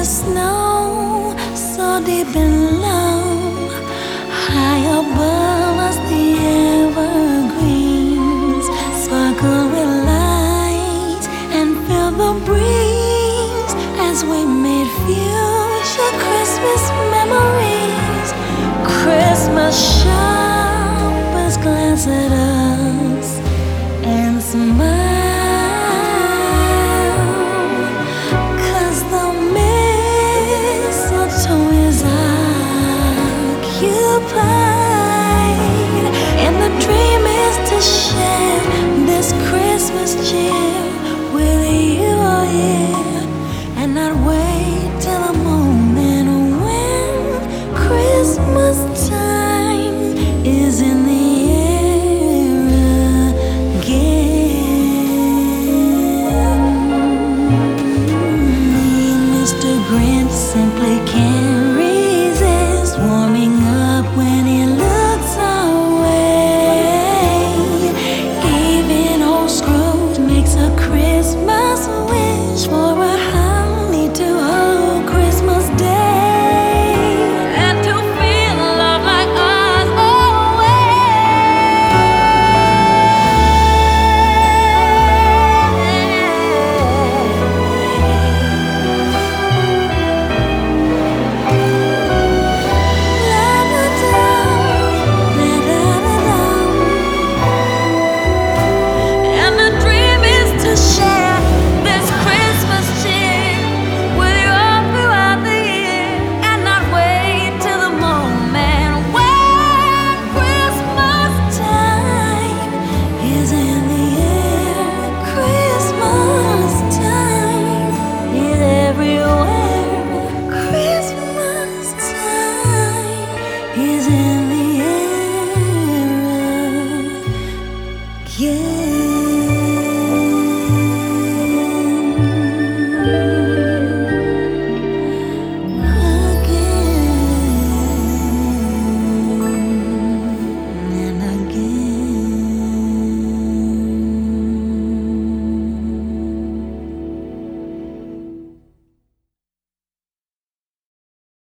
the snow, so deep in love. High above us, the evergreens sparkle with light and feel the breeze as we made future Christmas memories. Christmas shoppers glance at us and smile.